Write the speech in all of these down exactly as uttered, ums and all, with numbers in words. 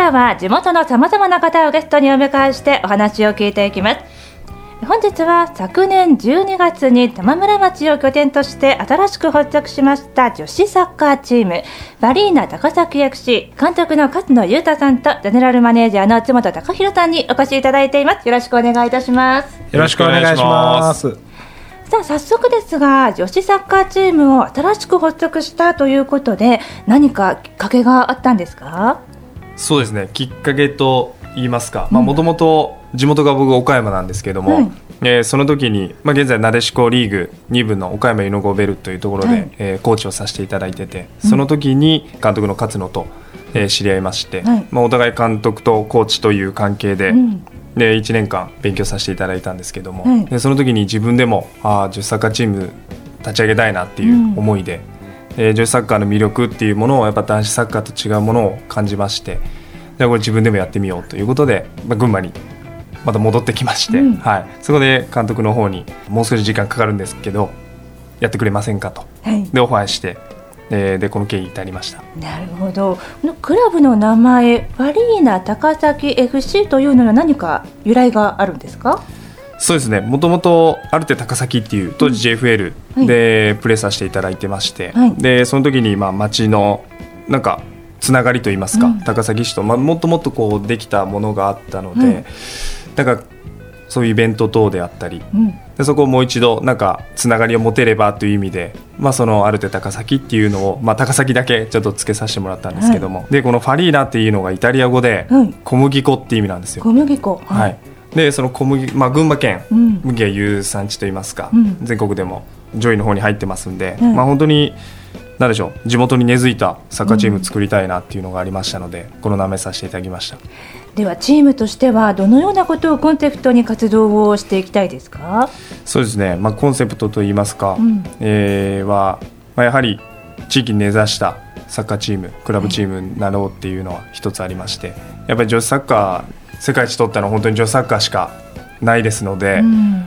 からは地元のさまざまな方をゲストにお迎えしてお話を聞いていきます。本日は昨年じゅうにがつに玉村町を拠点として新しく発足しました女子サッカーチームバリーナ高崎 エフシー 監督の勝野裕太さんとゼネラルマネージャーの津本貴弘さんにお越しいただいています。よろしくお願いいたします。 よろしくお願いします。 さあ早速ですが、女子サッカーチームを新しく発足したということで何かきっかけがあったんですか？ そうですね、きっかけと言いますか、もともと地元が僕岡山なんですけども、はい、えー、その時に、まあ、現在なでしこリーグに部の岡山ユノゴーベルというところで、はい、えー、コーチをさせていただいてて、その時に監督の勝野と、えー、知り合いまして、はい、まあ、お互い監督とコーチという関係で、うん、でいちねんかん勉強させていただいたんですけども、はい、でその時に自分でもあ女子サッカーチーム立ち上げたいなっていう思いで、うん、えー、女子サッカーの魅力っていうものをやっぱ男子サッカーと違うものを感じまして、でこれ自分でもやってみようということで、まあ、群馬にまた戻ってきまして、うん、はい、そこで監督の方にもう少し時間かかるんですけどやってくれませんかと、はい、でオファーして、えー、でこの経緯に至りました。 なるほど。このクラブの名前バリーナ高崎 エフシー というのは何か由来があるんですか？ そうですね、もともとアルテ高崎っていう当時 ジェイエフエル でプレーさせていただいてまして、はい、でその時にまあ町のなんかつながりといいますか、うん、高崎市と、まあ、もっともっとこうできたものがあったので、うん、なんかそういうイベント等であったり、うん、でそこをもう一度なんかつながりを持てればという意味で、まあ、そのアルテ高崎っていうのを、まあ、高崎だけちょっとつけさせてもらったんですけども、はい、でこのファリーナっていうのがイタリア語で小麦粉っていう意味なんですよ。 小麦粉、はいはい、でその小麦、まあ、群馬県、うん、麦が有産地といいますか、うん、全国でも上位の方に入ってますんで、うん、まあ、本当になんでしょう、地元に根付いたサッカーチーム作りたいなっていうのがありましたので、うん、この名前させていただきました。 ではチームとしてはどのようなことをコンセプトに活動をしていきたいですか？ そうですね、まあ、コンセプトといいますか、うん、えー、は、まあ、やはり地域に根ざしたサッカーチームクラブチームになろうっていうのは一つありまして、やっぱり女子サッカー世界一取ったのは本当に女子サッカーしかないですので、うん、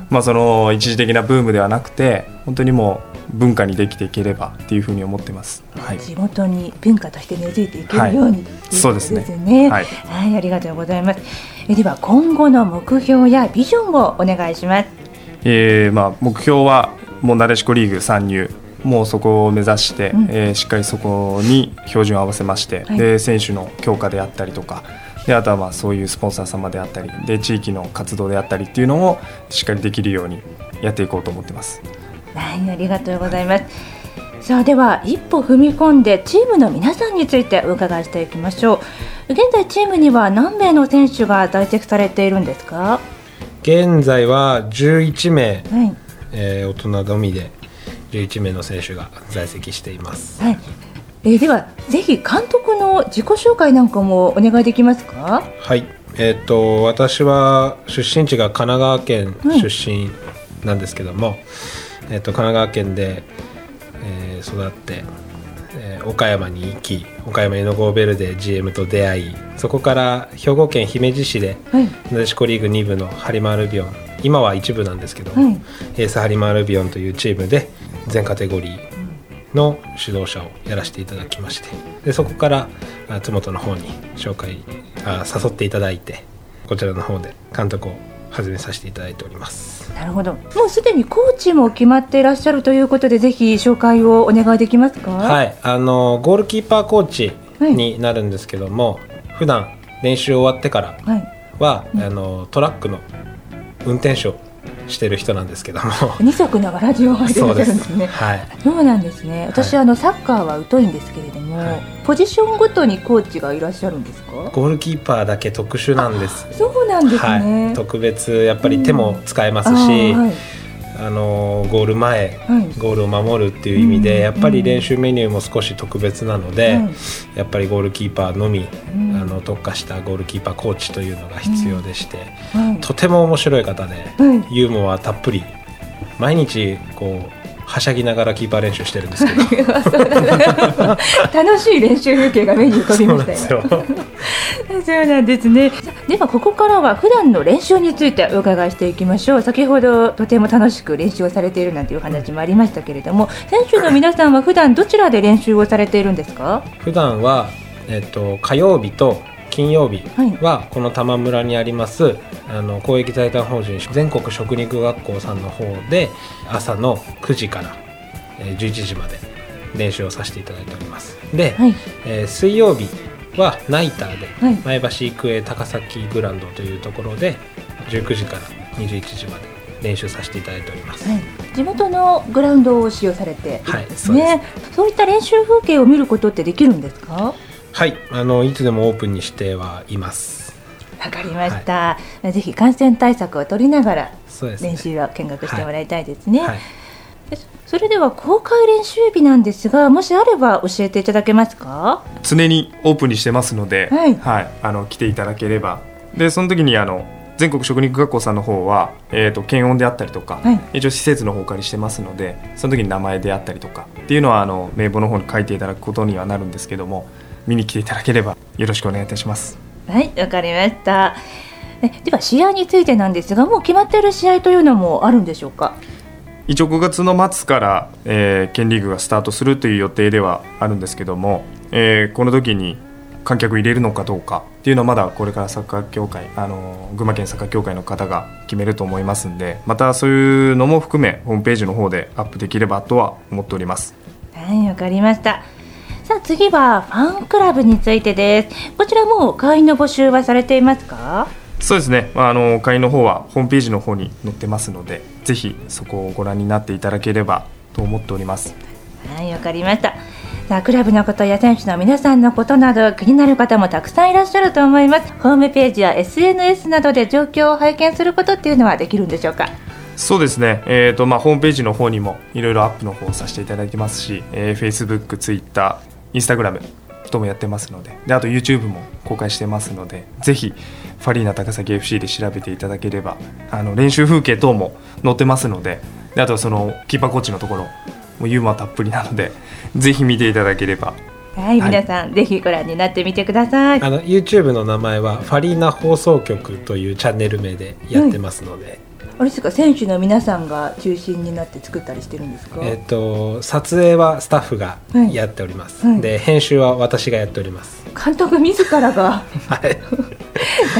まあ、その一時的なブームではなくて本当にもう文化にできていければっていうふうに思ってます、はい、 地元に文化として根付いていけるように、はい、 そうですね、 はいはい、ありがとうございます。えでは今後の目標やビジョンをお願いします。 えーまあ、目標はもうなでしこリーグ参入、もうそこを目指して、うん、えー、しっかりそこに標準を合わせまして、はい、で選手の強化であったりとかで、あとはまあそういうスポンサー様であったりで地域の活動であったりっていうのをしっかりできるようにやっていこうと思ってます。 はい、ありがとうございます。さあでは一歩踏み込んでチームの皆さんについてお伺いしていきましょう。現在チームには何名の選手が在籍されているんですか？ 現在はじゅういちめい、はい、えー、大人のみでじゅういちめいの選手が在籍しています、 はい。えー、ではぜひ監督の自己紹介なんかもお願いできますか？ はい、えー、と私は出身地が神奈川県出身なんですけども、はい、えー、と神奈川県で、えー、育って、えー、岡山に行き、岡山ユノゴーベルで ジーエム と出会い、そこから兵庫県姫路市で、はい、なでしこリーグに部のハリマールビオン、今は一部なんですけども、はい、エースハリマールビオンというチームで全カテゴリーの指導者をやらせていただきまして、でそこから津本の方に紹介あ誘っていただいて、こちらの方で監督を始めさせていただいております。 なるほど。もうすでにコーチも決まっていらっしゃるということで、ぜひ紹介をお願いできますか？ はい、あのゴールキーパーコーチになるんですけども、はい、普段練習終わってからは、はい、あのトラックの運転手をしてる人なんですけども、 二足のわらじを履いてらっしゃるんですね。 はい、 そうなんですね。私、はい、あのサッカーは疎いんですけれども、はい、ポジションごとにコーチがいらっしゃるんですか？ ゴールキーパーだけ特殊なんです。 そうなんですね、 はい、特別やっぱり手も使えますし、うん、あ、はい、あのゴール前、はい、ゴールを守るっていう意味で、うん、やっぱり練習メニューも少し特別なので、うん、やっぱりゴールキーパーのみ、うん、あの特化したゴールキーパーコーチというのが必要でして、うん、はい、とても面白い方で、うん、ユーモアたっぷり、毎日こうはしゃぎながらキーパー練習してるんですけど楽しい練習風景が目に浮かびましたよ。そうそうなんですね。ではここからは普段の練習についてお伺いしていきましょう。先ほどとても楽しく練習をされているなんていう話もありましたけれども、選手の皆さんは普段どちらで練習をされているんですか？ 普段は、えっと、火曜日と金曜日はこの玉村にありますあの公益財団法人全国食肉学校さんの方で朝のくじからじゅういちじまで練習をさせていただいております。で、はい、えー、水曜日はナイターで前橋育英高崎グランドというところでじゅうくじからにじゅういちじまで練習させていただいております、はい、 地元のグラウンドを使用されているんですね、はい、そうですね。そういった練習風景を見ることってできるんですか？ はい、あのいつでもオープンにしてはいます。 わかりました、はい、ぜひ感染対策を取りながら練習を見学してもらいたいですね。はいはい、それでは公開練習日なんですが、もしあれば教えていただけますか？ 常にオープンにしてますので、はいはい、あの来ていただければ。でその時にあの全国食肉学校さんの方は、えー、と検温であったりとか、はい、一応施設の方からしてますので、その時に名前であったりとかっていうのはあの名簿の方に書いていただくことにはなるんですけども、見に来ていただければよろしくお願いいたします。 はい、わかりました。えでは試合についてなんですが、もう決まっている試合というのもあるんでしょうか？ 一応ごがつの末から、えー、県リーグがスタートするという予定ではあるんですけども、えー、この時に観客入れるのかどうかっていうのはまだこれからサッカー協会、あの群馬県サッカー協会の方が決めると思いますんで、またそういうのも含めホームページの方でアップできればとは思っております。 はい、わかりました。さあ次はファンクラブについてです。こちらも会員の募集はされていますか？ そうですね、あの会員の方はホームページの方に載ってますので、ぜひそこをご覧になっていただければと思っております。 はい、わかりました。さあクラブのことや選手の皆さんのことなど気になる方もたくさんいらっしゃると思います。ホームページや エスエヌエス などで状況を拝見することっていうのはできるんでしょうか？ そうですね、えーとまあ、ホームページの方にもいろいろアップの方をさせていただいてますし、えー、Facebook、Twitter、Instagram ともやってますので、であと YouTube も公開してますので、ぜひファリーナ高崎 エフシー で調べていただければあの練習風景等も載ってますので、であとそのキーパーコーチのところもユーモアたっぷりなので、ぜひ見ていただければ。 はい、皆さん、はい、ぜひご覧になってみてください。 あの YouTube の名前はファリーナ放送局というチャンネル名でやってますので、 うん、あれですか、選手の皆さんが中心になって作ったりしてるんですか？ えーと、撮影はスタッフがやっております、はいはい、で編集は私がやっております。 監督自らが、はい、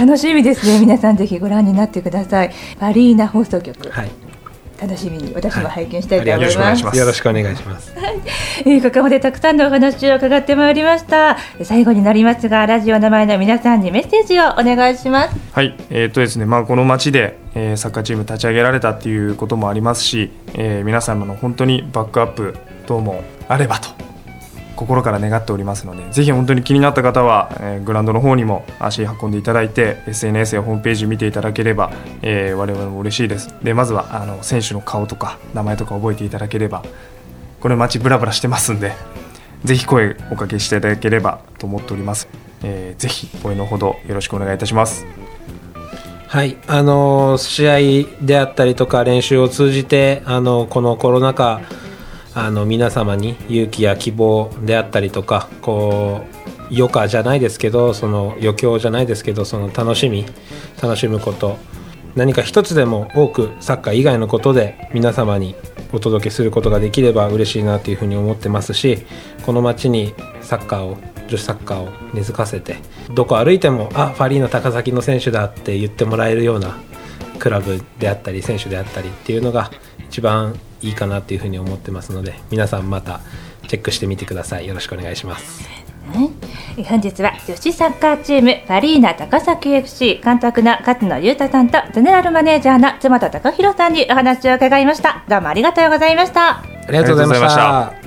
楽しみですね。皆さんぜひご覧になってください。ファリーナ放送局、はい、楽しみに私も拝見したいと思います、はい、 よろしくお願いします。 えー、ここまでたくさんのお話を伺ってまいりました。最後になりますが、ラジオの前の皆さんにメッセージをお願いします。 はい、えーとですねまあ、この町で、えー、サッカーチーム立ち上げられたっていうこともありますし、えー、皆様の本当にバックアップ等もあればと心から願っておりますので、ぜひ本当に気になった方は、えー、グラウンドの方にも足運んでいただいて エスエヌエス やホームページ見ていただければ、えー、我々も嬉しいです。でまずはあの選手の顔とか名前とか覚えていただければ、これ街ブラブラしてますんで、ぜひ声おかけしていただければと思っております。えー、ぜひ応援のほどよろしくお願いいたします。 はい、あの試合であったりとか練習を通じて、あのこのコロナ禍あの皆様に勇気や希望であったりとか、こう余暇じゃないですけど、その余興じゃないですけど、その楽しみ楽しむこと、何か一つでも多くサッカー以外のことで皆様にお届けすることができれば嬉しいなというふうに思ってますし、この街にサッカーを女子サッカーを根付かせて、どこ歩いてもあファリーナ高崎の選手だって言ってもらえるようなクラブであったり選手であったりっていうのが一番いいかなっていうふうに思ってますので、皆さんまたチェックしてみてください。よろしくお願いします。 はい、本日は女子サッカーチームファリーナ高崎 エフシー 監督の勝野裕太さんとゼネラルマネージャーの妻田貴弘さんにお話を伺いました。どうもありがとうございました。 ありがとうございました。